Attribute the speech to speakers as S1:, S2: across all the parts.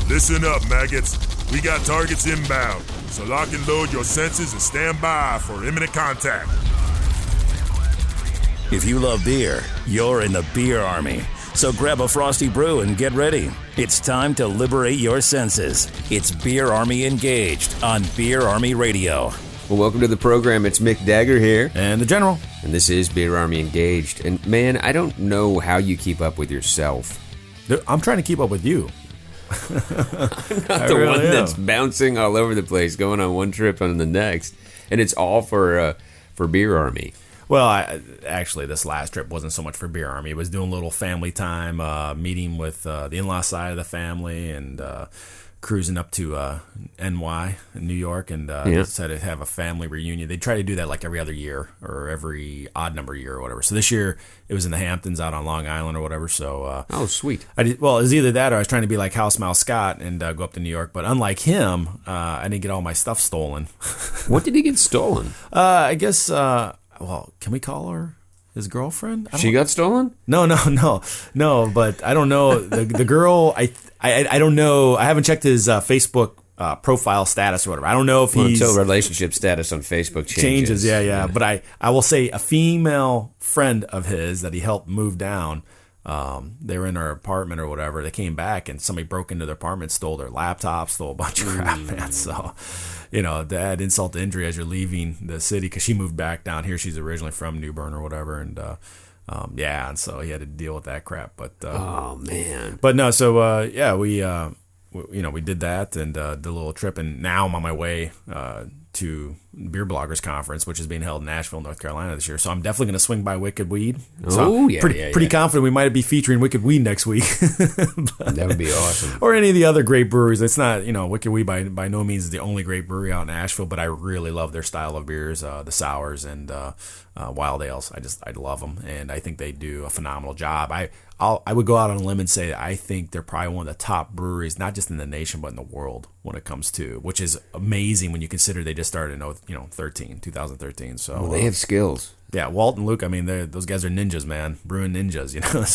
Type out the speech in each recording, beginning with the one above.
S1: Listen up, maggots. We got targets inbound, so lock and load your senses and stand by for imminent contact.
S2: If you love beer, you're in the beer army. So grab a Frosty Brew and get ready. It's time to liberate your senses. It's Beer Army Engaged on Beer Army Radio.
S3: Well, welcome to the program. It's Mick Dagger here.
S4: And the General.
S3: And this is Beer Army Engaged. And man, I don't know how you keep up with yourself.
S4: I'm trying to keep up with you.
S3: I'm not the one that's bouncing all over the place, going on one trip on the next. And it's all for Beer Army.
S4: Well, actually, this last trip wasn't so much for Beer Army. It was doing a little family time, meeting with the in-law side of the family, and cruising up to NY in New York, and decided to have a family reunion. They try to do that like every other year or every odd number year or whatever. So this year it was in the Hamptons out on Long Island or whatever. So
S3: oh, sweet.
S4: It was either that or I was trying to be like House Mouse Scott and go up to New York. But unlike him, I didn't get all my stuff stolen.
S3: What did he get stolen?
S4: I guess. Well, can we call her his girlfriend?
S3: She got stolen?
S4: No. But I don't know the girl. I don't know. I haven't checked his Facebook profile status or whatever. I don't know if he's
S3: until relationship status on Facebook changes.
S4: Yeah. But I will say a female friend of his that he helped move down. They were in their apartment or whatever. They came back and somebody broke into their apartment, stole their laptop, stole a bunch of crap, man. So, that insult to injury as you're leaving the city, because she moved back down here. She's originally from New Bern or whatever, and and so he had to deal with that crap. But
S3: oh man,
S4: but no. So we did that and did a little trip, and now I'm on my way to Beer Bloggers Conference, which is being held in Nashville, North Carolina this year. So I'm definitely going to swing by Wicked Weed. So pretty confident we might be featuring Wicked Weed next week.
S3: That would be awesome.
S4: Or any of the other great breweries. It's not, Wicked Weed by no means is the only great brewery out in Nashville, but I really love their style of beers, the sours and wild ales. I love them, and I think they do a phenomenal job. I would go out on a limb and say I think they're probably one of the top breweries, not just in the nation, but in the world when it comes to, which is amazing when you consider they just started in 2013. So
S3: they have skills.
S4: Yeah, Walt and Luke, I mean, those guys are ninjas, man. Brewing ninjas,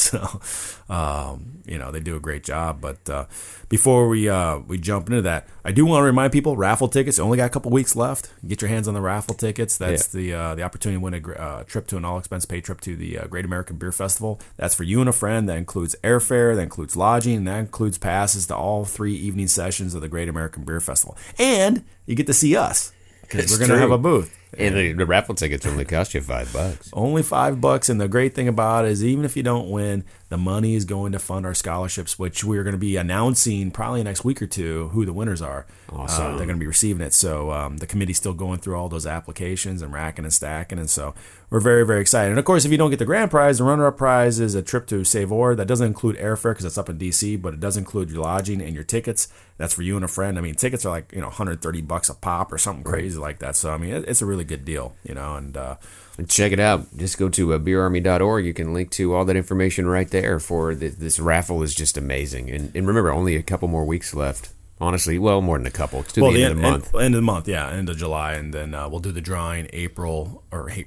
S4: So, they do a great job. But before we jump into that, I do want to remind people, raffle tickets, only got a couple weeks left. Get your hands on the raffle tickets. That's the opportunity to win a trip to an all-expense-paid trip to the Great American Beer Festival. That's for you and a friend. That includes airfare, that includes lodging, and that includes passes to all 3 evening sessions of the Great American Beer Festival. And you get to see us, because we're going to have a booth.
S3: And the raffle tickets only cost you $5.
S4: Only $5, and the great thing about it is even if you don't win, the money is going to fund our scholarships, which we're going to be announcing probably next week or two who the winners are.
S3: Awesome.
S4: They're going to be receiving it. So the committee's still going through all those applications and racking and stacking, and so we're very, very excited. And of course, if you don't get the grand prize, the runner-up prize is a trip to Savoy. That doesn't include airfare because it's up in D.C., but it does include your lodging and your tickets. That's for you and a friend. I mean, tickets are like $130 a pop or something crazy like that. So I mean, it's a really good deal, and
S3: check it out. Just go to beerarmy.org. You can link to all that information right there. For this raffle is just amazing. And remember, only a couple more weeks left. Honestly, well, more than a couple. It's to the end of the month.
S4: End of the month, yeah, end of July, and then we'll do the drawing April,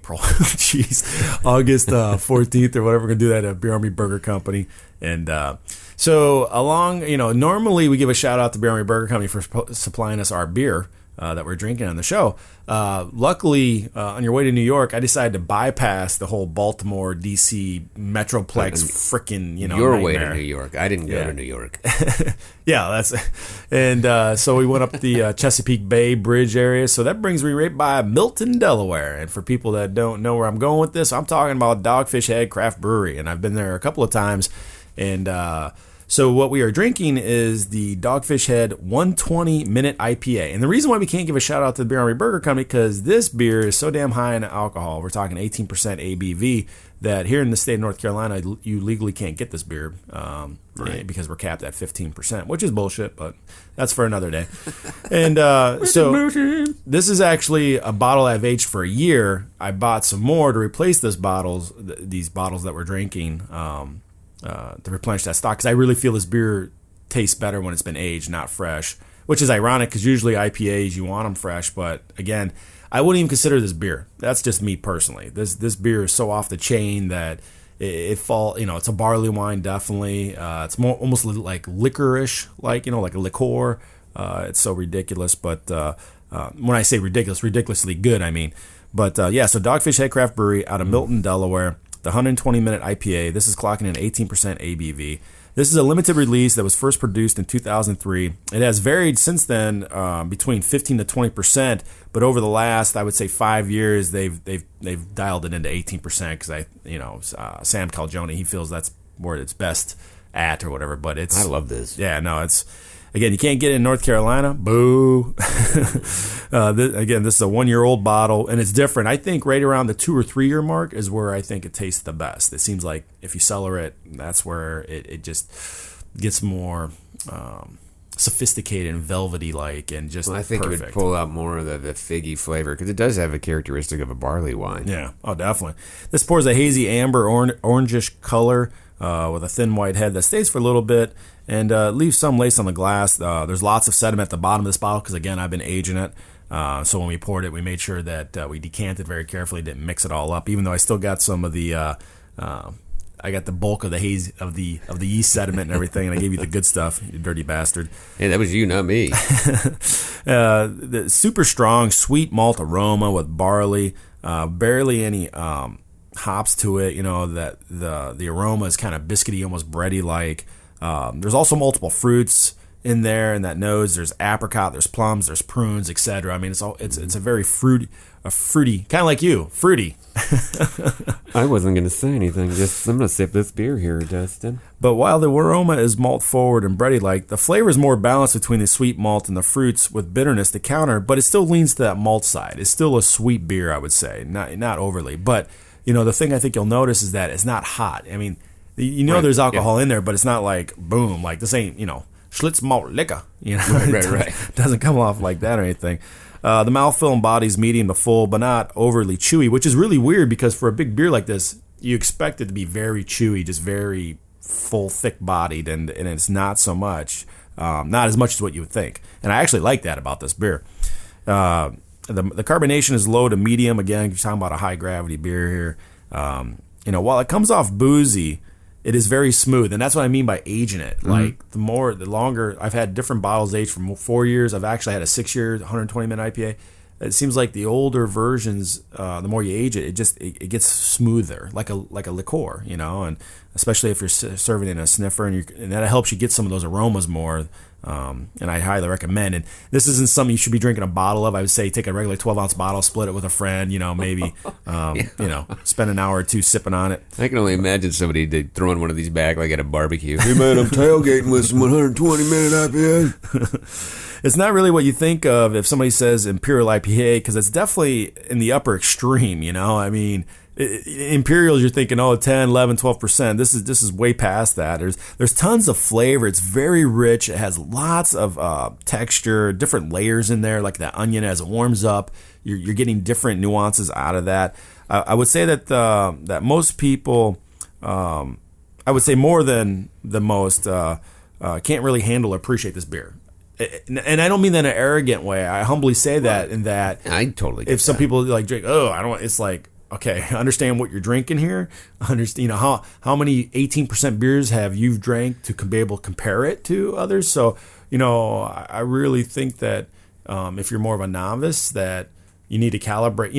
S4: jeez, August 14th or whatever. We're gonna do that at Beer Army Burger Company, and so normally we give a shout out to Beer Army Burger Company for supplying us our beer that we're drinking on the show. Luckily, on your way to New York, I decided to bypass the whole Baltimore, D.C. Metroplex frickin',
S3: your
S4: nightmare.
S3: way to New York. I didn't go to New York.
S4: Yeah, so we went up the Chesapeake Bay Bridge area. So that brings me right by Milton, Delaware. And for people that don't know where I'm going with this, I'm talking about Dogfish Head Craft Brewery, and I've been there a couple of times. And so what we are drinking is the Dogfish Head 120-minute IPA. And the reason why we can't give a shout-out to the Beer Army Burger Company, because this beer is so damn high in alcohol, we're talking 18% ABV, that here in the state of North Carolina, you legally can't get this beer because we're capped at 15%, which is bullshit, but that's for another day. And so this is actually a bottle I've aged for a year. I bought some more to replace these bottles that we're drinking, to replenish that stock, because I really feel this beer tastes better when it's been aged, not fresh, which is ironic because usually IPAs, you want them fresh, but again, I wouldn't even consider this beer. That's just me personally. This beer is so off the chain that it's a barley wine, definitely. It's more almost like licorice, like a liqueur. It's so ridiculous, but when I say ridiculous, ridiculously good, I mean. But so Dogfish Head Craft Brewery out of Milton, Delaware, the 120-minute IPA. This is clocking in 18% ABV. This is a limited release that was first produced in 2003. It has varied since then between 15 to 20%, but over the last, I would say, 5 years, they've dialed it into 18% because Sam Calagione, he feels that's where it's best at or whatever. But I
S3: love this.
S4: Yeah, no, it's. Again, you can't get it in North Carolina. Boo. This is a 1-year-old bottle, and it's different. I think right around the 2 or 3 year mark is where I think it tastes the best. It seems like if you cellar it, that's where it just gets more sophisticated and velvety-like and just
S3: I think
S4: perfect.
S3: It would pull out more of the figgy flavor because it does have a characteristic of a barley wine.
S4: Yeah, oh, definitely. This pours a hazy amber orangish color with a thin white head that stays for a little bit and leaves some lace on the glass. There's lots of sediment at the bottom of this bottle because, again, I've been aging it. So when we poured it, we made sure that we decanted very carefully, didn't mix it all up, even though I still got some of the I got the bulk of the haze of the yeast sediment and everything, and I gave you the good stuff, you dirty bastard.
S3: Hey, that was you, not me.
S4: The super strong sweet malt aroma with barley, barely any hops to it. That the aroma is kind of biscuity, almost bready like. There's also multiple fruits in there in that nose. There's apricot, there's plums, there's prunes, etc. I mean, it's a very fruity, kind of like you, fruity.
S3: I wasn't going to say anything. I'm going to sip this beer here, Dustin.
S4: But while the aroma is malt forward and bready like, the flavor is more balanced between the sweet malt and the fruits with bitterness to counter. But it still leans to that malt side. It's still a sweet beer, I would say, not overly. But the thing I think you'll notice is that it's not hot. I mean, right, there's alcohol in there, but it's not like boom, like this ain't Schlitz malt liquor.
S3: Right.
S4: It doesn't come off like that or anything. The mouthfeel embodies medium to full, but not overly chewy, which is really weird because for a big beer like this, you expect it to be very chewy, just very full, thick-bodied, and it's not so much. Not as much as what you would think. And I actually like that about this beer. The carbonation is low to medium. Again, you're talking about a high-gravity beer here. While it comes off boozy, it is very smooth, and that's what I mean by aging it. Mm-hmm. Like the longer I've had different bottles aged for 4 years. I've actually had a 6-year 120-minute IPA. It seems like the older versions, the more you age it, it gets smoother, like a liqueur, and especially if you're serving in a sniffer, and that helps you get some of those aromas more. And I highly recommend. And this isn't something you should be drinking a bottle of. I would say take a regular 12-ounce bottle, split it with a friend. Maybe spend an hour or two sipping on it.
S3: I can only imagine somebody throwing one of these back like at a barbecue. Hey man, I'm tailgating with some 120-minute IPA.
S4: It's not really what you think of if somebody says Imperial IPA because it's definitely in the upper extreme. I mean. Imperials, you're thinking, 10, 11, 12%. This is way past that. There's tons of flavor. It's very rich. It has lots of texture, different layers in there, like that onion as it warms up. You're getting different nuances out of that. I would say that that most people, I would say more than the most, can't really handle or appreciate this beer. And I don't mean that in an arrogant way. I humbly say that in that
S3: I totally get
S4: if some people like drink, I don't. It's like. Okay, understand what you're drinking here. Understand, how many 18% beers have you drank to be able to compare it to others. So, I really think that if you're more of a novice, that you need to calibrate.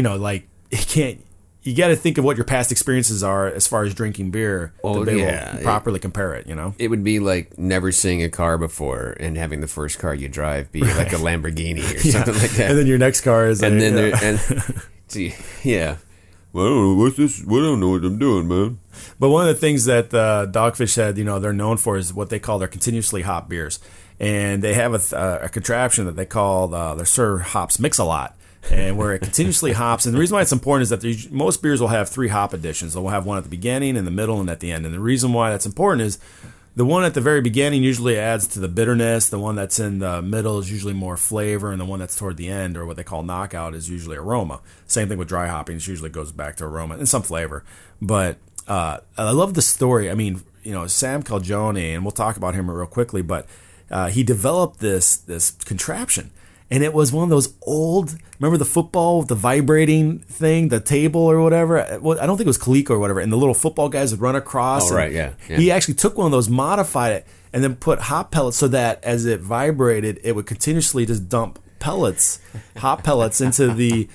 S4: You got to think of what your past experiences are as far as drinking beer to be able to properly compare it.
S3: It would be like never seeing a car before and having the first car you drive be like a Lamborghini or something like that.
S4: And then your next car is,
S3: yeah. Well, I don't know what's this. Well, I don't know what I'm doing, man.
S4: But one of the things that Dogfish Head, they're known for is what they call their continuously hop beers, and they have a contraption that they call their Sir Hops Mix-a-Lot, and where it continuously hops. And the reason why it's important is that most beers will have 3 hop additions. They'll have one at the beginning, in the middle, and at the end. And the reason why that's important is the one at the very beginning usually adds to the bitterness. The one that's in the middle is usually more flavor, and the one that's toward the end, or what they call knockout, is usually aroma. Same thing with dry hopping; it usually goes back to aroma and some flavor. But I love the story. I mean, Sam Calagione, and we'll talk about him real quickly, but he developed this contraption, And it was one of those old, remember the football with the vibrating thing, the table or whatever? Well, I don't think it was Coleco or whatever. And the little football guys would run across.
S3: Oh, right, yeah.
S4: He actually took one of those, modified it, and then put hot pellets so that as it vibrated, it would continuously just dump hot pellets into the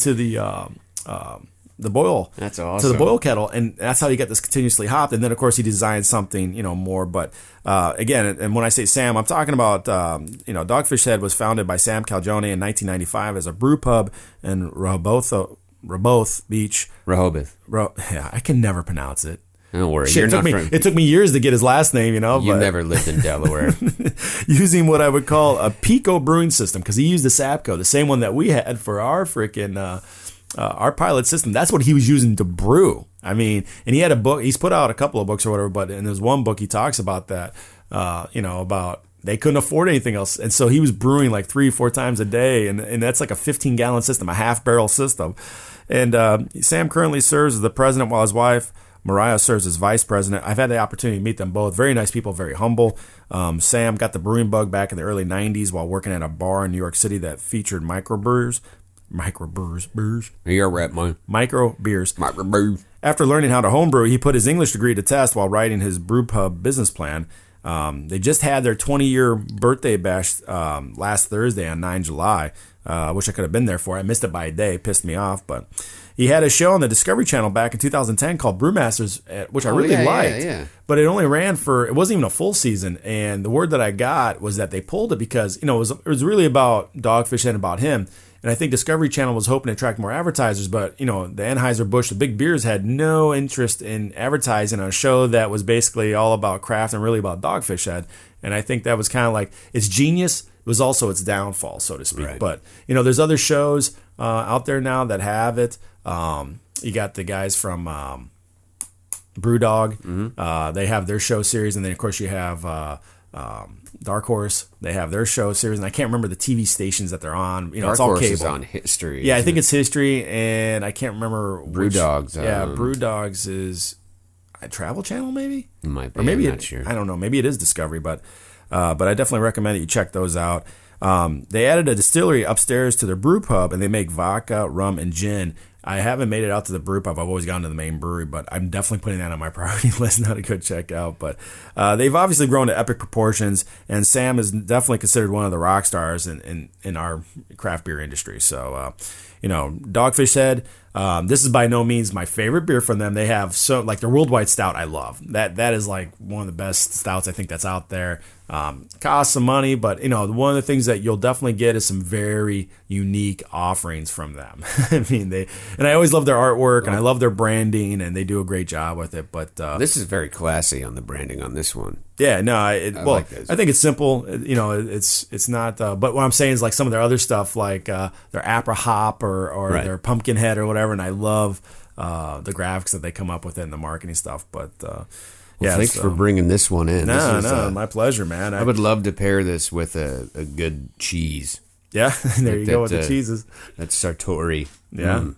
S4: boil.
S3: That's awesome.
S4: To the boil kettle, and that's how you get this continuously hopped. And then, of course, he designed something, more. But again, and when I say Sam, I'm talking about, Dogfish Head was founded by Sam Calgione in 1995 as a brew pub in Rehoboth Beach.
S3: Rehoboth.
S4: Yeah, I can never pronounce it.
S3: Don't worry.
S4: Shit, it took me years to get his last name,
S3: You never lived in Delaware.
S4: Using what I would call a Pico brewing system, because he used the Sapco, the same one that we had for our freaking our pilot system. That's what he was using to brew. I mean, and he had a book. He's put out a couple of books or whatever, but in his one book he talks about that. About they couldn't afford anything else, and so he was brewing like 3-4 times a day, and that's like a 15-gallon system, a half barrel system. And Sam currently serves as the president, while his wife Mariah serves as vice president. I've had the opportunity to meet them both. Very nice people, very humble. Sam got the brewing bug back in the early 90s while working at a bar in New York City that featured microbrewers.
S3: You're right, man.
S4: Micro beers. After learning how to homebrew, he put his English degree to test while writing his brewpub business plan. They just had their 20-year birthday bash last Thursday on 9 July. I wish I could have been there for it. I missed it by a day. Pissed me off, but he had a show on the Discovery Channel back in 2010 called Brewmasters, which I really liked. Yeah. But it only ran it wasn't even a full season. And the word that I got was that they pulled it because, it was really about Dogfish and about him. And I think Discovery Channel was hoping to attract more advertisers, but, the Anheuser-Busch, the big beers, had no interest in advertising on a show that was basically all about craft and really about Dogfish Head. And I think that was kind of like, it's genius. It was also its downfall, so to speak. Right. But, there's other shows out there now that have it. You got the guys from BrewDog. Mm-hmm. They have their show series. And then, of course, you have Dark Horse. They have their show series. And I can't remember the TV stations that they're on.
S3: Dark
S4: it's all
S3: Horse
S4: cable.
S3: Is on History.
S4: Yeah, I think it's History. And I can't remember
S3: BrewDogs.
S4: BrewDogs is a Travel Channel, maybe?
S3: It might be.
S4: Or maybe
S3: I'm not sure.
S4: I don't know. Maybe it is Discovery, but I definitely recommend that you check those out. They added a distillery upstairs to their brew pub, and they make vodka, rum, and gin. I haven't made it out to the brew pub. I've always gone to the main brewery, but I'm definitely putting that on my priority list now to go check out. But they've obviously grown to epic proportions, and Sam is definitely considered one of the rock stars in our craft beer industry. So, Dogfish Head, this is by no means my favorite beer from them. They have their Worldwide Stout I love. That is like one of the best stouts I think that's out there. Costs some money, but one of the things that you'll definitely get is some very unique offerings from them. I mean, I always love their artwork and I love their branding, and they do a great job with it. But
S3: this is very classy on the branding on this one.
S4: Yeah, no, I think it's simple. It's not. But what I'm saying is like some of their other stuff, like their Apra Hop or right. their Pumpkinhead or whatever, and I love the graphics that they come up with and the marketing stuff. But
S3: thanks for bringing this one in.
S4: No, my pleasure, man.
S3: I would love to pair this with a good cheese.
S4: Yeah, there you go with the cheeses.
S3: That's Sartori.
S4: Yeah.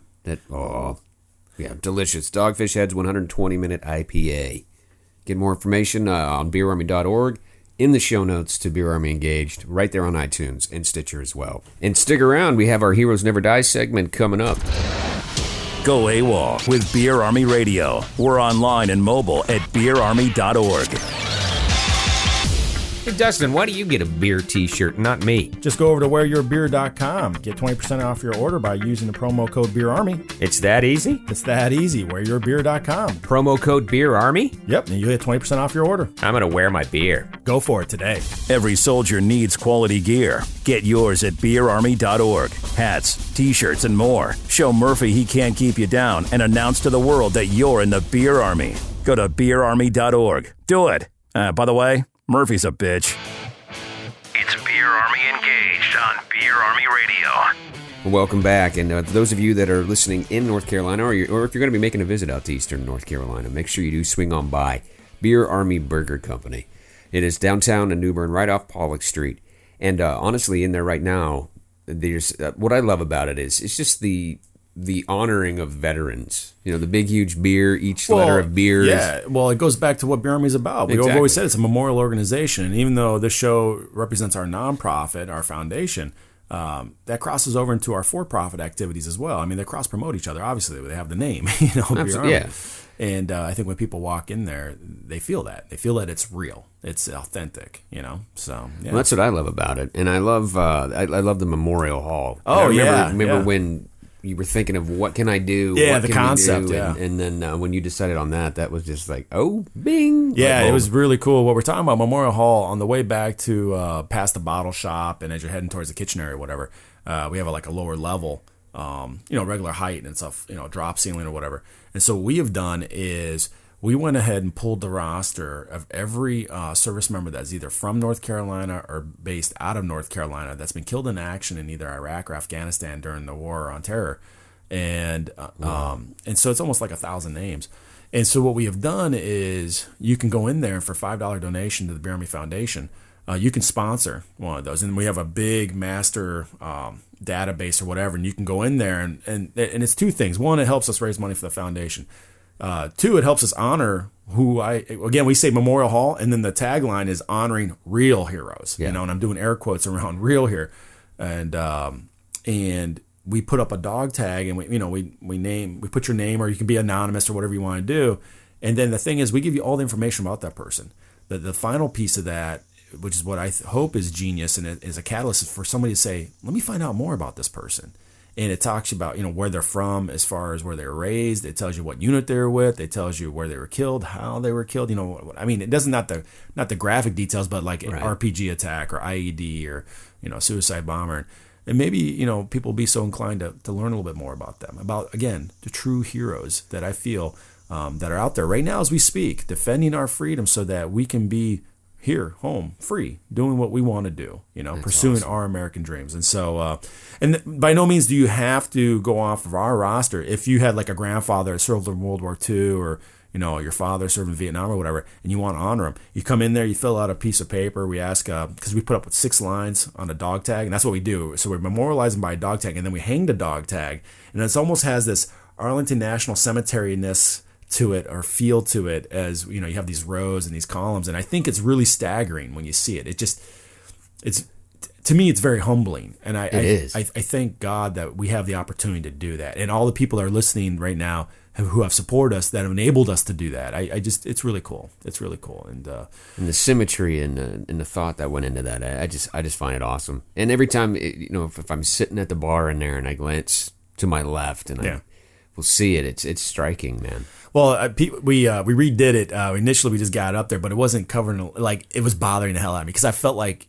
S3: Delicious. Dogfish Head's 120-minute IPA. Get more information on beerarmy.org, in the show notes to Beer Army Engaged, right there on iTunes and Stitcher as well. And stick around, we have our Heroes Never Die segment coming up.
S2: Go AWOL with Beer Army Radio. We're online and mobile at beerarmy.org.
S3: Hey, Dustin, why do you get a beer t-shirt, not me?
S4: Just go over to whereyourbeer.com. Get 20% off your order by using the promo code BeerArmy.
S3: It's that easy?
S4: It's that easy. Whereyourbeer.com.
S3: Promo code BeerArmy?
S4: Yep, and you get 20% off your order.
S3: I'm going to wear my beer.
S4: Go for it today.
S2: Every soldier needs quality gear. Get yours at beerarmy.org. Hats, t-shirts, and more. Show Murphy he can't keep you down and announce to the world that you're in the Beer Army. Go to beerarmy.org. Do it. By the way, Murphy's a bitch.
S5: It's Beer Army Engaged on Beer Army Radio.
S3: Welcome back. And those of you that are listening in North Carolina, or if you're going to be making a visit out to Eastern North Carolina, make sure you do swing on by Beer Army Burger Company. It is downtown in New Bern, right off Pollock Street. And honestly, in there right now, there's what I love about it is it's just the honoring of veterans. The big, huge beer, each letter of beers.
S4: Yeah, well, it goes back to what Beer Army is about. We've always said it's a memorial organization. And even though this show represents our nonprofit, our foundation, that crosses over into our for-profit activities as well. I mean, they cross-promote each other. Obviously, they have the name, Beer Army.
S3: Yeah.
S4: And I think when people walk in there, they feel that. They feel that it's real. It's authentic, So, yeah.
S3: Well, that's what I love about it. And I love I love the Memorial Hall.
S4: Oh,
S3: I remember when you were thinking of what can I do?
S4: Yeah,
S3: what
S4: the
S3: can
S4: concept,
S3: we do?
S4: yeah.
S3: And then when you decided on that was just like, oh, bing.
S4: Yeah,
S3: like,
S4: it was really cool. What we're talking about, Memorial Hall, on the way back to past the bottle shop, and as you're heading towards the kitchen area or whatever, we have a lower level, regular height and stuff, drop ceiling or whatever. And so what we have done is we went ahead and pulled the roster of every service member that's either from North Carolina or based out of North Carolina that's been killed in action in either Iraq or Afghanistan during the war on terror. And so it's almost like 1,000 names. And so what we have done is you can go in there, and for $5 donation to the Beer Army Foundation, you can sponsor one of those. And we have a big master database or whatever, and you can go in there, and it's two things. One, it helps us raise money for the foundation. Two, it helps us honor again, we say Memorial Hall, and then the tagline is honoring real heroes, and I'm doing air quotes around real here. And we put up a dog tag, and we put your name, or you can be anonymous or whatever you want to do. And then the thing is, we give you all the information about that person. The final piece of that, which is what I hope is genius and it is a catalyst, is for somebody to say, let me find out more about this person. And it talks about, where they're from as far as where they were raised. It tells you what unit they were with. It tells you where they were killed, how they were killed. I mean, it doesn't, not the graphic details, but like an RPG attack or IED or, suicide bomber. And maybe, people will be so inclined to learn a little bit more about them, about, again, the true heroes that I feel that are out there right now as we speak, defending our freedom so that we can be here, home, free, doing what we want to do, pursuing awesome. Our American dreams. And so, and by no means do you have to go off of our roster. If you had like a grandfather that served in World War II, or, your father served in Vietnam or whatever, and you want to honor him, you come in there, you fill out a piece of paper. We ask, because we put up 6 lines on a dog tag, and that's what we do. So we're memorializing by a dog tag, and then we hang the dog tag, and it almost has this Arlington National Cemetery-ness to it, or feel to it, as you have these rows and these columns, and I think it's really staggering when you see it. It's to me, it's very humbling, and I thank God that we have the opportunity to do that, and all the people that are listening right now who have supported us, that have enabled us to do that. It's really cool. It's really cool, and
S3: the symmetry and the thought that went into that, I just find it awesome. And every time, if I'm sitting at the bar in there and I glance to my left and I will see it, it's striking, man.
S4: Well, we redid it. Initially, we just got it up there, but it wasn't covering, it was bothering the hell out of me, because I felt like,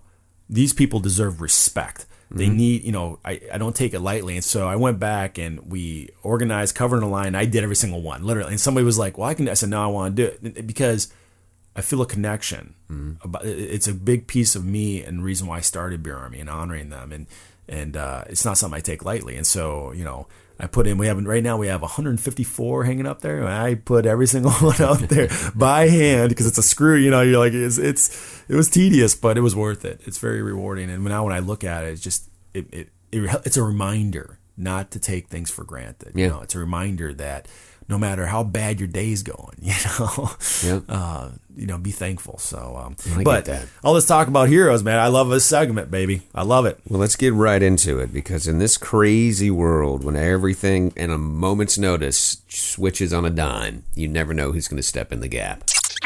S4: these people deserve respect. They need, I don't take it lightly. And so I went back and we organized, covering the line. I did every single one, literally. And somebody was like, well, I said, no, I want to do it, because I feel a connection. It's a big piece of me and reason why I started Beer Army and honoring them. And it's not something I take lightly. And so, I put in, right now we have 154 hanging up there. And I put every single one out there by hand, because it's a screw, you're like, it was tedious, but it was worth it. It's very rewarding. And now when I look at it, it's just, it's a reminder not to take things for granted.
S3: Yeah.
S4: It's a reminder that no matter how bad your day's going, be thankful. So, but
S3: get that.
S4: All this talk about heroes, man, I love this segment, baby. I love it.
S3: Well, let's get right into it, because in this crazy world, when everything in a moment's notice switches on a dime, you never know who's going to step in the gap.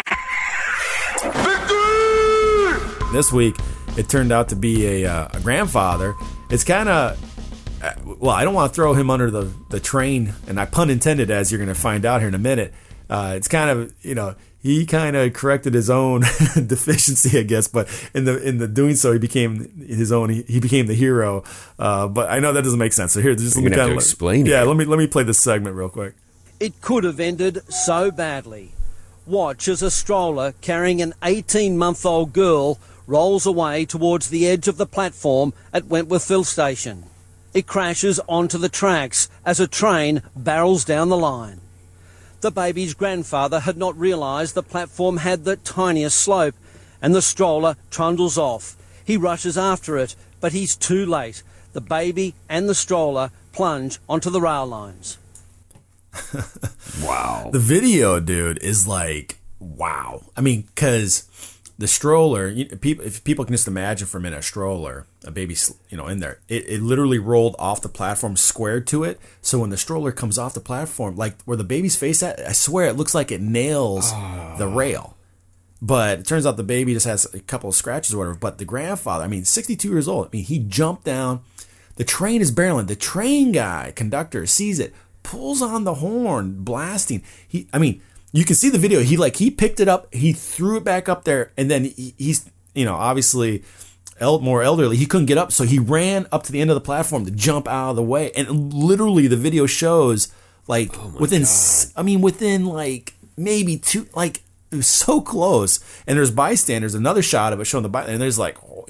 S4: This week, it turned out to be a grandfather. It's kind of, well, I don't want to throw him under the train, and I pun intended, as you're going to find out here in a minute. It's kind of, he kind of corrected his own deficiency, I guess, but in the doing so, he became his own. He became the hero. But I know that doesn't make sense. So here, just
S3: let me kind of explain.
S4: Yeah, let me play this segment real quick.
S6: It could have ended so badly. Watch as a stroller carrying an 18-month-old girl rolls away towards the edge of the platform at Wentworthville Station. It crashes onto the tracks as a train barrels down the line. The baby's grandfather had not realised the platform had the tiniest slope, and the stroller trundles off. He rushes after it, but he's too late. The baby and the stroller plunge onto the rail lines.
S3: Wow.
S4: The video, dude, is like, wow. I mean, because the stroller, if people can just imagine for a minute a stroller, a baby, in there, it literally rolled off the platform squared to it. So when the stroller comes off the platform, like where the baby's face at, I swear it looks like it nails the rail. But it turns out the baby just has a couple of scratches or whatever. But the grandfather, 62 years old, he jumped down. The train is barreling. The train guy, conductor, sees it, pulls on the horn, blasting. You can see the video. He picked it up, he threw it back up there, and then he's, obviously more elderly. He couldn't get up, so he ran up to the end of the platform to jump out of the way. And literally, the video shows within maybe two, it was so close. And there's bystanders. Another shot of it showing and there's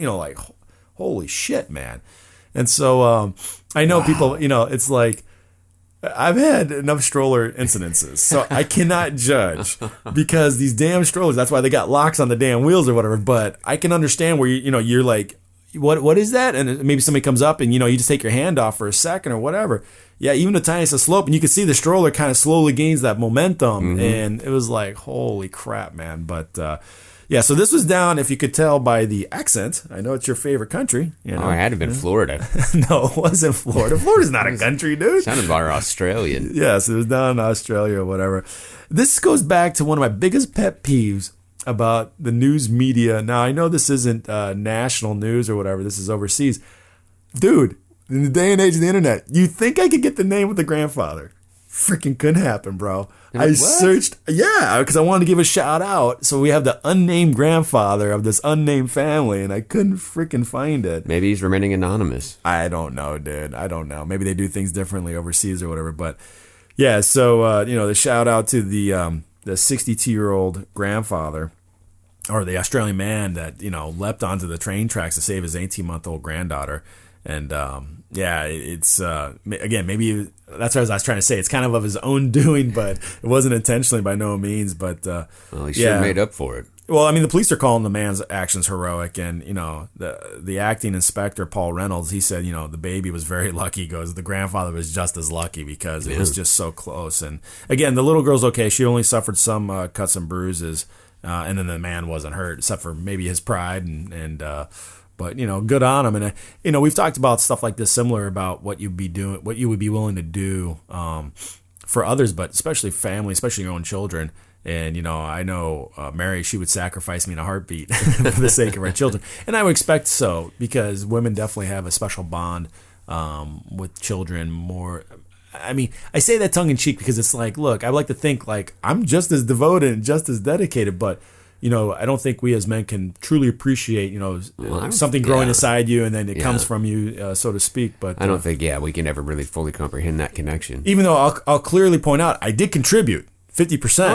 S4: holy shit, man. And so I know people. It's like. I've had enough stroller incidences, so I cannot judge because these damn strollers, that's why they got locks on the damn wheels or whatever. But I can understand where you're like, what is that? And maybe somebody comes up and, you just take your hand off for a second or whatever. Yeah, even the tiniest of slope, and you can see the stroller kind of slowly gains that momentum. And it was like, holy crap, man. But, yeah, so this was down, if you could tell by the accent. I know it's your favorite country.
S3: Oh, it had to have been Florida.
S4: No, it wasn't Florida. Florida's not a country, dude.
S3: Sounded more Australian.
S4: Yes, it was down in Australia or whatever. This goes back to one of my biggest pet peeves about the news media. Now, I know this isn't national news or whatever. This is overseas. Dude, in the day and age of the internet, you think I could get the name of the grandfather? Freaking couldn't happen, bro. I searched, because I wanted to give a shout out. So we have the unnamed grandfather of this unnamed family, and I couldn't freaking find it.
S3: Maybe he's remaining anonymous.
S4: I don't know, dude. I don't know. Maybe they do things differently overseas or whatever. But yeah, so the shout out to the 62-year-old grandfather, or the Australian man that leapt onto the train tracks to save his 18-month-old granddaughter. And it's again, maybe that's what I was trying to say. It's kind of his own doing, but it wasn't intentionally by no means. But
S3: well, he sure made up for it.
S4: Well, the police are calling the man's actions heroic, and the acting inspector Paul Reynolds, he said the baby was very lucky. He goes, the grandfather was just as lucky because it was just so close. And again, the little girl's okay. She only suffered some cuts and bruises, and then the man wasn't hurt except for maybe his pride and. But good on him, and we've talked about stuff like this, similar about what you'd be doing, what you would be willing to do for others, but especially family, especially your own children. And I know Mary, she would sacrifice me in a heartbeat for the sake of her children, and I would expect so because women definitely have a special bond with children more. I say that tongue in cheek because it's like, look, I like to think like I'm just as devoted and just as dedicated, but. I don't think we as men can truly appreciate, something growing inside you and then it comes from you, so to speak. But
S3: I don't think, we can ever really fully comprehend that connection.
S4: Even though I'll clearly point out, I did contribute 50%.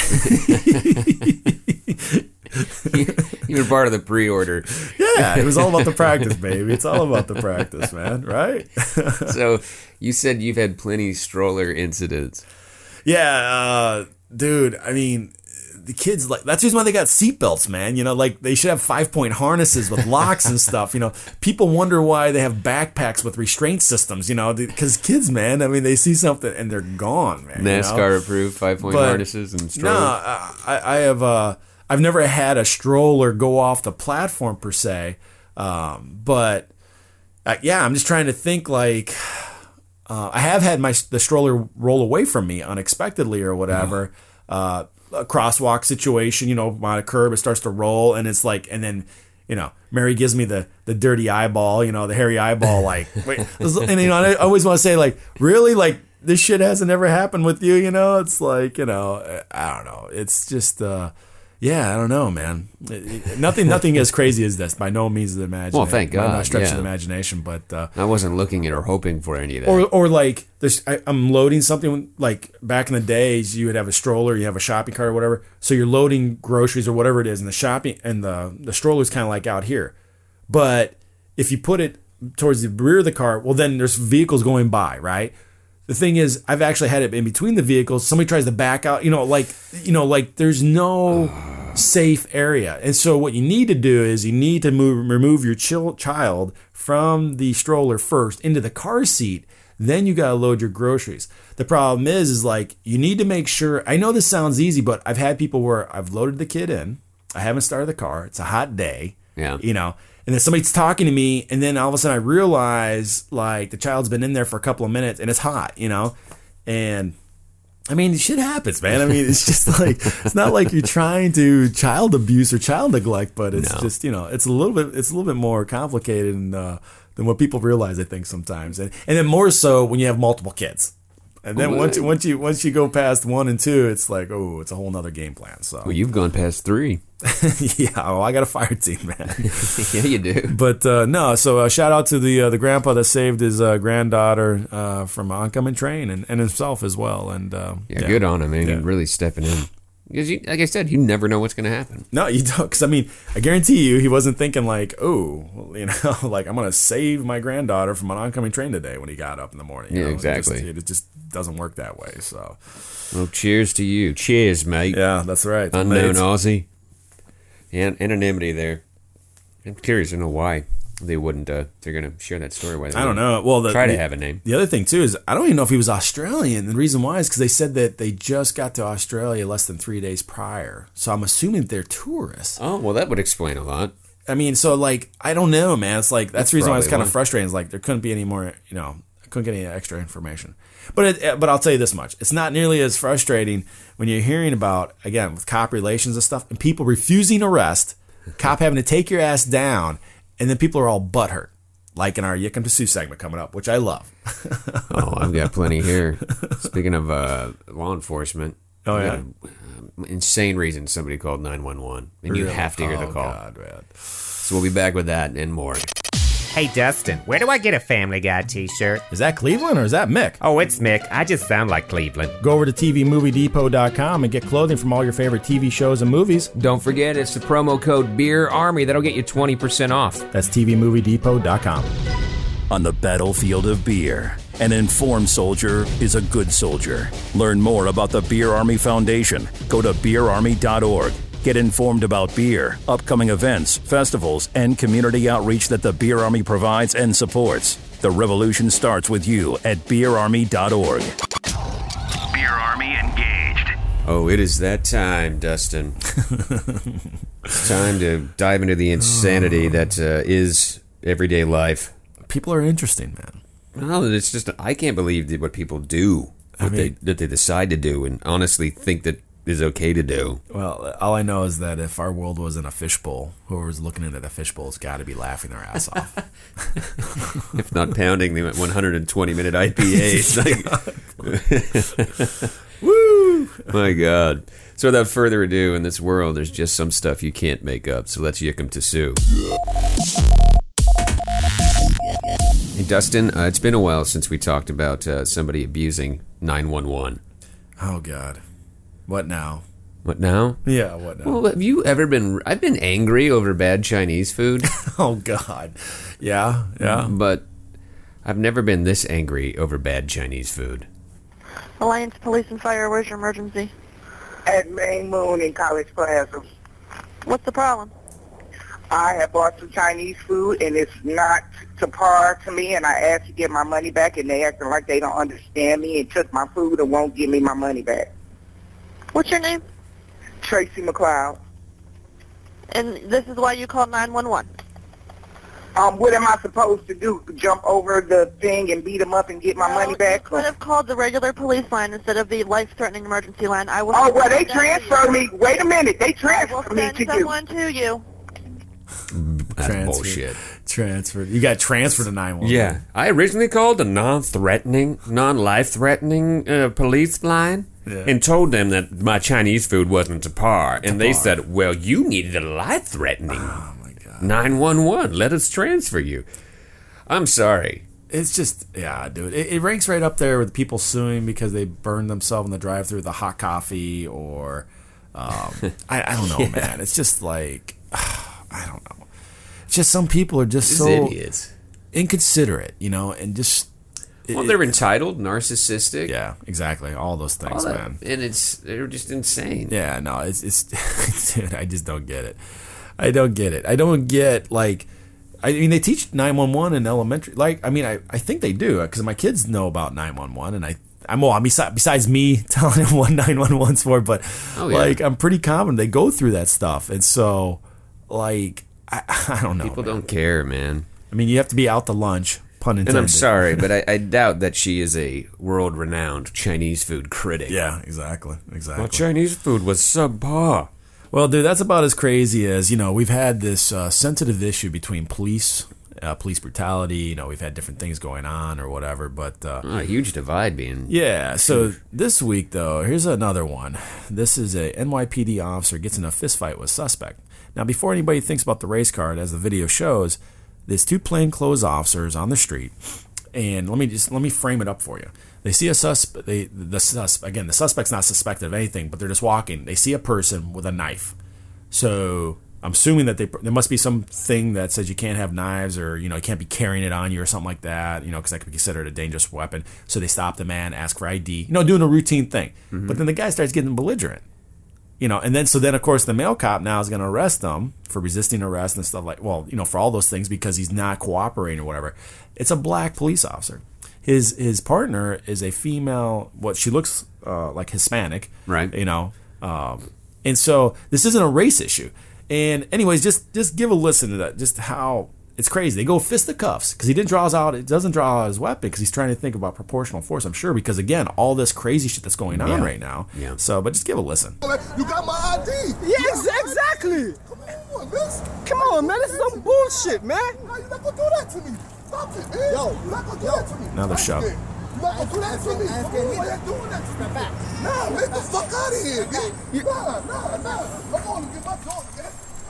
S3: Oh, yeah. You were part of the pre-order.
S4: Yeah, it was all about the practice, baby. It's all about the practice, man, right?
S3: So you said you've had plenty stroller incidents.
S4: Yeah, dude, the kids, that's the reason why they got seatbelts, man. They should have 5-point harnesses with locks and stuff. People wonder why they have backpacks with restraint systems, because kids, man, they see something and they're gone, man.
S3: NASCAR approved 5-point harnesses and strollers.
S4: No, I've never had a stroller go off the platform per se. But I'm just trying to think I have had the stroller roll away from me unexpectedly or whatever. A crosswalk situation, on a curb, it starts to roll, and it's like, and then, Mary gives me the dirty eyeball, the hairy eyeball, wait, and I always want to say, really, this shit hasn't ever happened with you, it's like, I don't know, it's just, I don't know, man. Nothing as crazy as this. By no means the imagination.
S3: Well, thank God.
S4: I'm not stretching the imagination, but
S3: I wasn't looking at or hoping for any of that.
S4: Or I'm loading something back in the days. You would have a stroller, you have a shopping cart or whatever. So you're loading groceries or whatever it is, and the shopping and the stroller's kind of out here. But if you put it towards the rear of the cart, well, then there's vehicles going by, right? The thing is, I've actually had it in between the vehicles. Somebody tries to back out, there's no safe area. And so what you need to do is you need to remove your child from the stroller first into the car seat. Then you got to load your groceries. The problem is you need to make sure, I know this sounds easy, but I've had people where I've loaded the kid in I haven't started the car. It's a hot day.
S3: Yeah.
S4: You know, and then somebody's talking to me, and then all of a sudden I realize, like, the child's been in there for a couple of minutes, and it's hot, you know? And, I mean, shit happens, man. I mean, it's just like, it's not like you're trying to child abuse or child neglect, but it's just, you know, it's a little bit more complicated than what people realize, I think, sometimes. And then more so when you have multiple kids. And then once you go past 1 and 2, it's like, oh, it's a whole nother game plan. So
S3: Well, you've gone past 3.
S4: yeah, well, I got a fire team, man.
S3: Yeah, you do.
S4: But no, so shout out to the grandpa that saved his granddaughter from an oncoming train and himself as well. And
S3: good on him, man. You're really stepping in. Because, like I said, you never know what's going to happen.
S4: No, you don't. Because, I mean, I guarantee you he wasn't thinking like, oh, well, you know, like I'm going to save my granddaughter from an oncoming train today when he got up in the morning.
S3: Yeah, exactly.
S4: It just doesn't work that way. So,
S3: well, cheers to you. Cheers, mate.
S4: Yeah, that's right.
S3: Unknown Aussie. Yeah, anonymity there. I'm curious to know why they wouldn't. They're going to share that story. Why they
S4: I don't know. Well,
S3: try to have a name.
S4: The other thing too is I don't even know if he was Australian. The reason why is because they said that they just got to Australia less than 3 days prior. So I'm assuming they're tourists.
S3: Oh, well, that would explain a lot.
S4: I mean, so like I don't know, man. It's like that's the reason why it's kind of
S3: why.
S4: frustrating. It's like there couldn't be any more. You know, I couldn't get any extra information. But I'll tell you this much: it's not nearly as frustrating when you're hearing about, again, with cop relations and stuff, and people refusing arrest, cop having to take your ass down, and then people are all butthurt. Like in our Yikum to Sue segment coming up, which I love.
S3: Oh, I've got plenty here. Speaking of law enforcement.
S4: Oh, yeah.
S3: Insane reason somebody called 911. And you have to hear the call.
S4: God, man.
S3: So we'll be back with that and more.
S7: Hey, Dustin, where do I get a Family Guy t-shirt?
S4: Is that Cleveland or is that Mick?
S7: Oh, it's Mick. I just sound like Cleveland.
S4: Go over to TVMovieDepot.com and get clothing from all your favorite TV shows and movies.
S3: Don't forget, it's the promo code Beer Army. That'll get you 20% off.
S4: That's TVMovieDepot.com.
S2: On the battlefield of beer, an informed soldier is a good soldier. Learn more about the Beer Army Foundation. Go to beerarmy.org. Get informed about beer, upcoming events, festivals, and community outreach that the Beer Army provides and supports. The revolution starts with you at beerarmy.org.
S5: Beer Army engaged.
S3: Oh, it is that time, Dustin. It's time to dive into the insanity that is everyday life.
S4: People are interesting, man.
S3: Well, it's just, I can't believe what people do, that they decide to do, and honestly think that is okay to do.
S4: Well, all I know is that if our world was in a fishbowl, whoever's looking into the fishbowl's got to be laughing their ass off.
S3: If not pounding the 120-minute IPAs. Woo! My God. So without further ado, in this world, there's just some stuff you can't make up. So let's yick 'em to Sue. Hey, Dustin, it's been a while since we talked about somebody abusing 911.
S4: Oh, God. What now?
S3: What now?
S4: Yeah, what now?
S3: Well, have you ever been... I've been angry over bad Chinese food.
S4: Oh, God. Yeah.
S3: But I've never been this angry over bad Chinese food.
S8: Alliance Police and Fire, where's your emergency?
S9: At Main Moon in College Plaza.
S8: What's the problem?
S9: I have bought some Chinese food, and it's not to par to me, and I asked to get my money back, and they acting like they don't understand me and took my food and won't give me my money back.
S8: What's your name?
S9: Tracy McLeod.
S8: And this is why you called 911?
S9: What am I supposed to do? Jump over the thing and beat them up and get my money back?
S8: You could have called the regular police line instead of the life-threatening emergency line. I will.
S9: Oh, well, they transferred me. Wait a minute. They transferred me to you.
S8: Someone to you.
S3: That's bullshit.
S4: Transferred. You got transferred to 911.
S3: Yeah. I originally called the non-life-threatening police line and told them that my Chinese food wasn't to par. And they said, well, you needed a life-threatening.
S4: Oh, my God.
S3: 911. Let us transfer you. I'm sorry.
S4: It's just, yeah, dude. It ranks right up there with people suing because they burned themselves in the drive-thru with the hot coffee or, I don't know, man. It's just like, I don't know. It's just some people are just so
S3: idiots,
S4: inconsiderate, you know, and just.
S3: Well, they're entitled, narcissistic.
S4: Yeah, exactly. All those things, man.
S3: And they're just insane.
S4: Yeah, no, it's dude, I just don't get it. I don't get, like, I mean, they teach 911 in elementary. Like, I mean, I think they do, because my kids know about 911, and besides me telling him what 911's for, but like I'm pretty common. They go through that stuff, and so like I don't know.
S3: People don't care, man.
S4: I mean, you have to be out to lunch. Pun intended.
S3: And I'm sorry, but I doubt that she is a world-renowned Chinese food critic.
S4: Yeah, exactly.
S3: Well, Chinese food was subpar.
S4: Well, dude, that's about as crazy as, we've had this sensitive issue between police brutality. We've had different things going on or whatever, but...
S3: a huge divide being...
S4: Yeah, so this week, though, here's another one. This is a NYPD officer gets in a fistfight with suspect. Now, before anybody thinks about the race card, as the video shows... There's two plainclothes officers on the street, and let me frame it up for you. They see a suspect. The suspect's not suspected of anything, but they're just walking. They see a person with a knife. So I'm assuming that there must be something that says you can't have knives, or you can't be carrying it on you or something like that. Because that could be considered a dangerous weapon. So they stop the man, ask for ID. Doing a routine thing. Mm-hmm. But then the guy starts getting belligerent. And then of course the male cop now is going to arrest them for resisting arrest and stuff for all those things because he's not cooperating or whatever. It's a black police officer. His partner is a female. She looks like Hispanic,
S3: right?
S4: And so this isn't a race issue. And anyways, just give a listen to that. Just how it's crazy. They go fisticuffs because he doesn't draw out his weapon because he's trying to think about proportional force. I'm sure because again, all this crazy shit that's going on right now.
S3: Yeah.
S4: So, but just give a listen.
S10: You got my ID.
S11: Yeah, exactly. Come on, man. This is some bullshit, man.
S10: No, you're not gonna do that to me. Stop it, man. You're not gonna do that to me.
S4: Now they're shoving.
S10: You're not gonna do that to me. Why you doing that to me? Nah, man, get the fuck out of here, man. Nah. I'm gonna get my dog, man.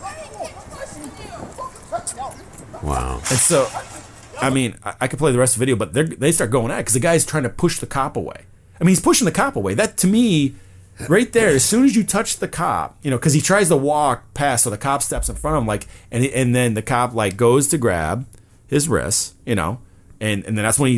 S3: Wow.
S4: And so, I mean, I could play the rest of the video, but they start going at it because the guy's trying to push the cop away. I mean, he's pushing the cop away. That, to me, right there, as soon as you touch the cop, because he tries to walk past, so the cop steps in front of him, and then the cop, goes to grab his wrists, and then that's when he,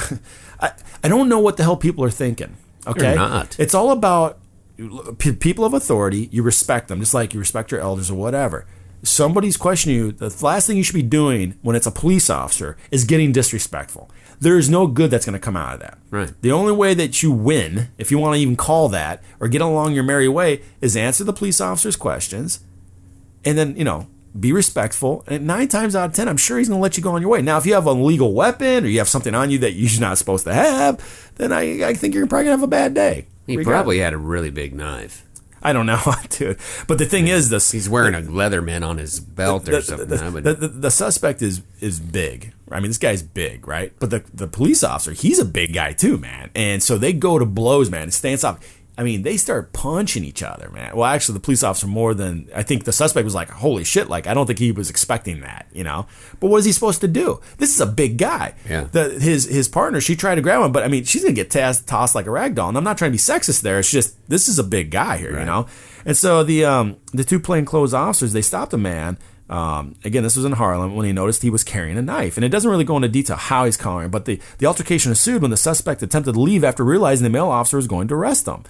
S4: I don't know what the hell people are thinking, okay?
S3: They're not.
S4: It's all about people of authority. You respect them, just like you respect your elders or whatever. Somebody's questioning you, the last thing you should be doing when it's a police officer is getting disrespectful. There is no good that's going to come out of that.
S3: Right.
S4: The only way that you win, if you want to even call that, or get along your merry way, is answer the police officer's questions, and then, be respectful. And 9 times out of 10, I'm sure he's going to let you go on your way. Now, if you have a legal weapon, or you have something on you that you're not supposed to have, then I think you're probably going to have a bad day.
S3: He probably had a really big knife.
S4: I don't know, dude. But the thing is,
S3: he's wearing a Leatherman on his belt or something.
S4: The suspect is big. I mean, this guy's big, right? But the police officer, he's a big guy too, man. And so they go to blows, man. It stands up. I mean, they start punching each other, man. Well, actually, the police officer more than... I think the suspect was like, holy shit, I don't think he was expecting that, But what is he supposed to do? This is a big guy.
S3: Yeah.
S4: His partner, she tried to grab him, but, I mean, she's going to get tossed like a rag doll. And I'm not trying to be sexist there. It's just, this is a big guy here,
S3: right.
S4: And so the two plainclothes officers, they stopped a man. Again, this was in Harlem when he noticed he was carrying a knife. And it doesn't really go into detail how he's carrying, but the altercation ensued when the suspect attempted to leave after realizing the male officer was going to arrest him.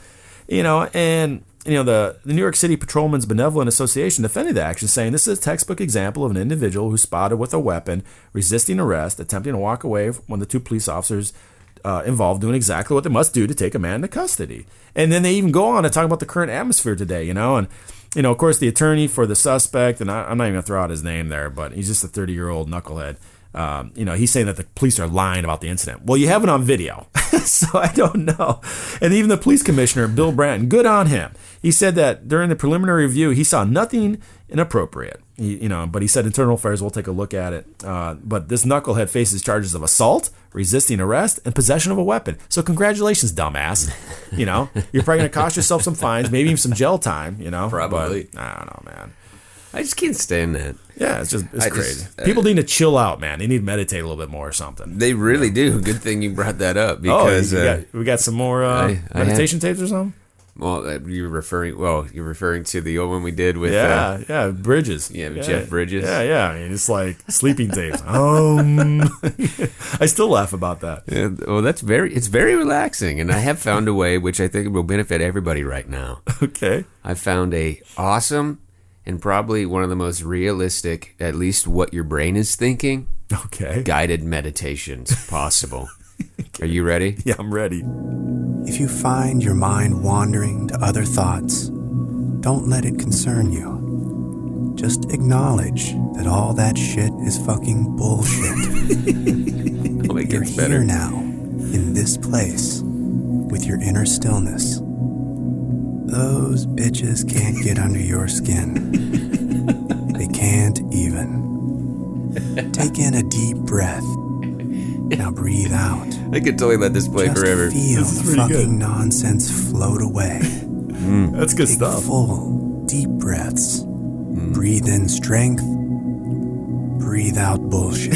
S4: The New York City Patrolmen's Benevolent Association defended the action, saying this is a textbook example of an individual who spotted with a weapon, resisting arrest, attempting to walk away when the two police officers involved doing exactly what they must do to take a man into custody. And then they even go on to talk about the current atmosphere today, and of course the attorney for the suspect, and I'm not even going to throw out his name there, but he's just a 30-year-old knucklehead. He's saying that the police are lying about the incident. Well, you have it on video, so I don't know. And even the police commissioner, Bill Branton, good on him. He said that during the preliminary review, he saw nothing inappropriate. But he said internal affairs will take a look at it. But this knucklehead faces charges of assault, resisting arrest, and possession of a weapon. So congratulations, dumbass. You're probably going to cost yourself some fines, maybe even some jail time.
S3: Probably.
S4: But, I don't know, man.
S3: I just can't stand that.
S4: Yeah, it's crazy. People need to chill out, man. They need to meditate a little bit more or something.
S3: They really do. Good thing you brought that up because
S4: we got some more meditation tapes or something.
S3: Well, you're referring to the old one we did with
S4: Bridges.
S3: Jeff Bridges.
S4: Yeah. I mean, it's like sleeping tapes. I still laugh about that.
S3: Yeah, well, it's very relaxing, and I have found a way which I think will benefit everybody right now.
S4: Okay.
S3: I found a awesome and probably one of the most realistic, at least what your brain is thinking.
S4: Okay.
S3: Guided meditations possible. Are you ready?
S4: Yeah, I'm ready.
S12: If you find your mind wandering to other thoughts, don't let it concern you. Just acknowledge that all that shit is fucking bullshit. You're here now, in this place, with your inner stillness. Those bitches can't get under your skin. They can't even. Take in a deep breath. Now breathe out.
S3: I could totally let this play forever.
S12: Feel the fucking nonsense float away.
S4: That's good stuff.
S12: Take full, deep breaths. Breathe in strength. Breathe out bullshit.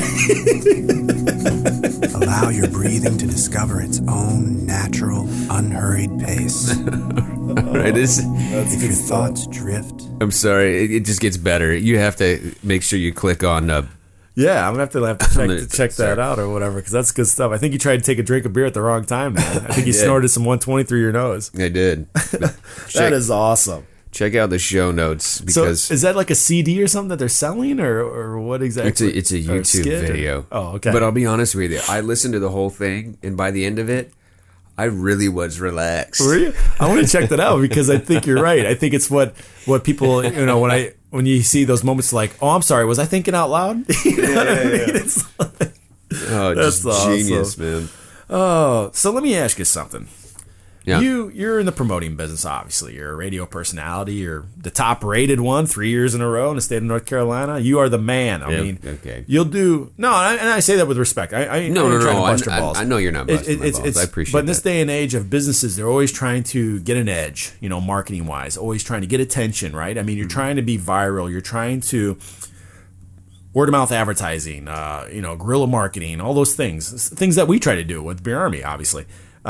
S12: Allow your breathing to discover its own natural, unhurried pace.
S3: Right,
S12: if your thoughts drift...
S3: I'm sorry, it just gets better. You have to make sure you click on...
S4: Yeah, I'm going to have to check that out or whatever, because that's good stuff. I think you tried to take a drink of beer at the wrong time, man. I think you snorted some 120 through your nose.
S3: I did.
S4: That is awesome.
S3: Check out the show notes. Because
S4: so is that like a CD or something that they're selling, or what exactly?
S3: It's a YouTube video.
S4: Oh, okay.
S3: But I'll be honest with you. I listened to the whole thing, and by the end of it, I really was relaxed.
S4: Were you? I want to check that out because I think you're right. I think it's what people, when you see those moments like, oh, I'm sorry, was I thinking out loud? You know what I mean? It's like,
S3: just genius, man.
S4: Oh, so let me ask you something.
S3: Yeah.
S4: You're in the promoting business, obviously. You're a radio personality. You're the top-rated one 3 years in a row in the state of North Carolina. You are the man. I mean,
S3: okay.
S4: You'll do... No, and I say that with respect.
S3: No.
S4: I
S3: know you're not busting my balls. I appreciate
S4: But in this day and age of businesses, they're always trying to get an edge, marketing-wise. Always trying to get attention, right? I mean, you're trying to be viral. You're trying to... word-of-mouth advertising, guerrilla marketing, all those things. Things that we try to do with Beer Army, obviously.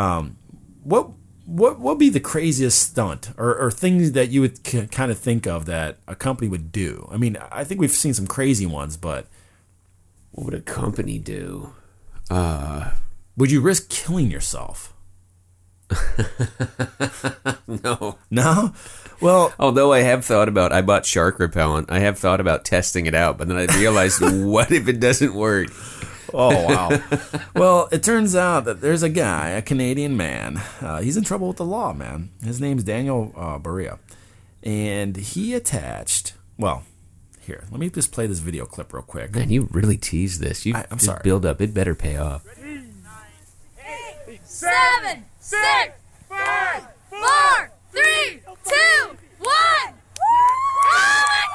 S4: What would be the craziest stunt or things that you would kind of think of that a company would do? I mean, I think we've seen some crazy ones, but...
S3: What would a company do?
S4: Would you risk killing yourself?
S3: No.
S4: No? Well...
S3: Although I bought shark repellent. I have thought about testing it out, but then I realized, what if it doesn't work?
S4: Oh, wow. Well, it turns out that there's a guy, a Canadian man. He's in trouble with the law, man. His name's Daniel Barea. And he attached... Well, here, let me just play this video clip real quick.
S3: Man, you really teased this. I'm sorry. Build up. It better pay off.
S13: 8, 7, 6, 5, 4, 3, 2, 1. Oh, my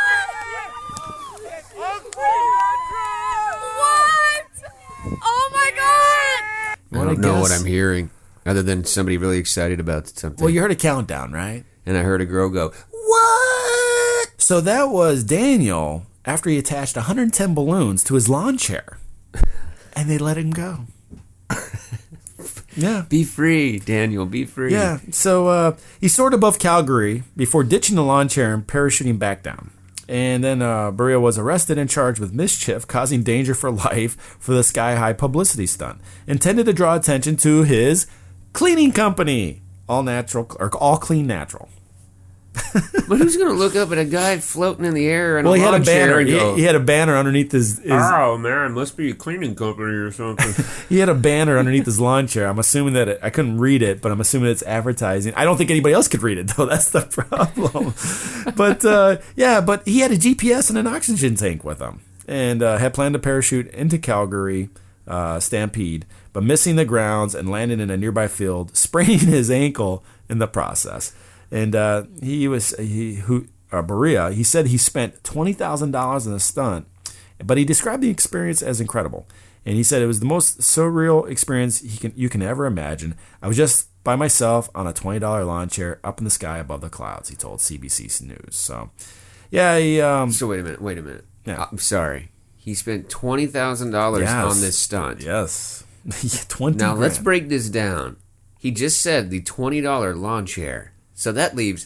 S13: God! What? Oh my God!
S3: I don't know what I'm hearing, other than somebody really excited about something.
S4: Well, you heard a countdown, right?
S3: And I heard a girl go, "What?"
S4: So that was Daniel after he attached 110 balloons to his lawn chair, and they let him go. Yeah,
S3: be free, Daniel. Be free.
S4: Yeah. So he soared above Calgary before ditching the lawn chair and parachuting back down. And then Barea was arrested and charged with mischief, causing danger for life for the sky-high publicity stunt, intended to draw attention to his cleaning company, All Clean Natural.
S3: But who's going to look up at a guy floating in the air in a
S4: he had a
S3: lawn chair
S4: banner.
S3: and go,
S4: He had a banner underneath his.
S3: Oh man, must be a cleaning company or something.
S4: He had a banner underneath his lawn chair. I'm assuming that I couldn't read it, but I'm assuming it's advertising. I don't think anybody else could read it though. That's the problem. But but he had a GPS and an oxygen tank with him, and had planned to parachute into Calgary Stampede, but missing the grounds and landing in a nearby field, spraining his ankle in the process. And Barea, he said he spent $20,000 in a stunt, but he described the experience as incredible. And he said it was the most surreal experience you can ever imagine. I was just by myself on a $20 lawn chair up in the sky above the clouds, he told CBC News. So, yeah.
S3: So wait a minute.
S4: Yeah.
S3: I'm sorry. He spent $20,000 on this stunt.
S4: Yes. 20
S3: Now,
S4: grand.
S3: let's break this down. He just said the $20 lawn chair. So that leaves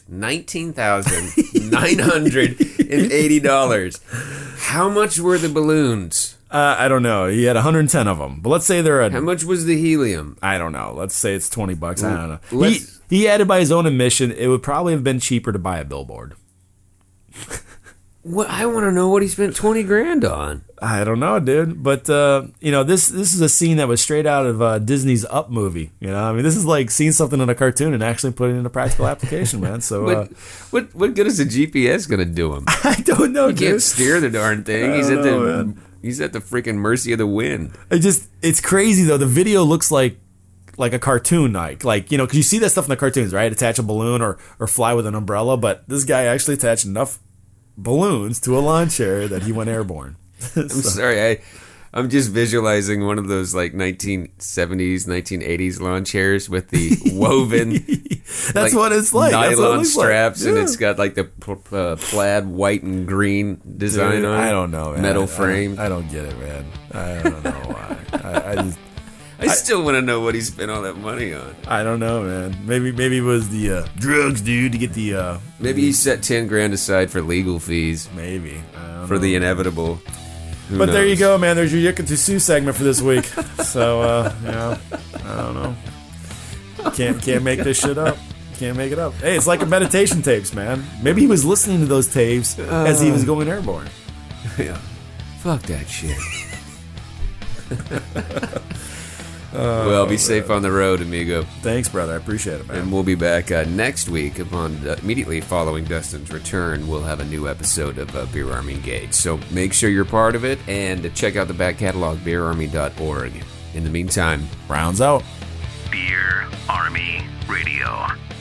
S3: $19,980. How much were the balloons?
S4: I don't know. He had 110 of them. But let's say they're
S3: How much was the helium?
S4: I don't know. Let's say it's $20. I don't know. He added by his own admission, it would probably have been cheaper to buy a billboard.
S3: What I want to know what he spent 20 grand on.
S4: I don't know, dude. But this is a scene that was straight out of Disney's Up movie. I mean, this is like seeing something in a cartoon and actually putting it in a practical application, man. So,
S3: what good is a GPS gonna do him?
S4: I don't know.
S3: He can't steer the darn thing. He's at the freaking mercy of the wind.
S4: It's crazy though. The video looks like a cartoon, because you see that stuff in the cartoons, right? Attach a balloon or fly with an umbrella, but this guy actually attached enough balloons to a lawn chair that he went airborne.
S3: I'm sorry, I'm just visualizing one of those like 1970s, 1980s lawn chairs with the woven.
S4: That's what it's like.
S3: Nylon straps, and it's got like the plaid white and green design on it.
S4: I don't know, man.
S3: Metal frame.
S4: I don't get it, man. I don't know why.
S3: I still want to know what he spent all that money on.
S4: I don't know, man. Maybe it was the drugs, dude, to get the...
S3: Maybe he set 10 grand aside for legal fees.
S4: Maybe.
S3: For the inevitable. Who knows?
S4: There you go, man. There's your Yucca to Sue segment for this week. So, I don't know. Can't make this shit up. Can't make it up. Hey, it's like a meditation tapes, man. Maybe he was listening to those tapes as he was going airborne.
S3: Yeah. Fuck that shit. Well, be safe on the road, amigo.
S4: Thanks, brother. I appreciate it, man.
S3: And we'll be back next week immediately following Dustin's return. We'll have a new episode of Beer Army Engaged. So make sure you're part of it and check out the back catalog, beerarmy.org. In the meantime,
S4: rounds out.
S5: Beer Army Radio.